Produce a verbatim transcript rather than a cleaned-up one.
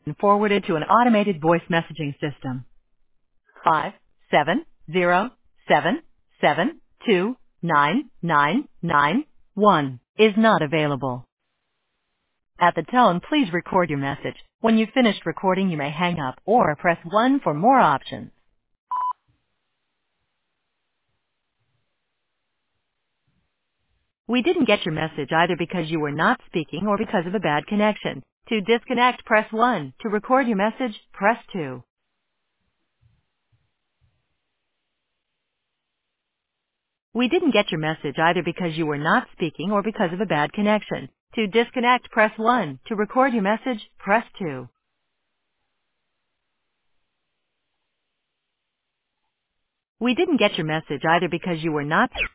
and forwarded to an automated voice messaging system. Five seven zero seven seven two nine nine nine one is not available. At the tone, please record your message. When you've finished recording, you may hang up or press one for more options. We didn't get your message either because you were not speaking or because of a bad connection. To disconnect, press one. To record your message, press two. We didn't get your message either because you were not speaking or because of a bad connection. To disconnect, press one. To record your message, press two. We didn't get your message either because you were not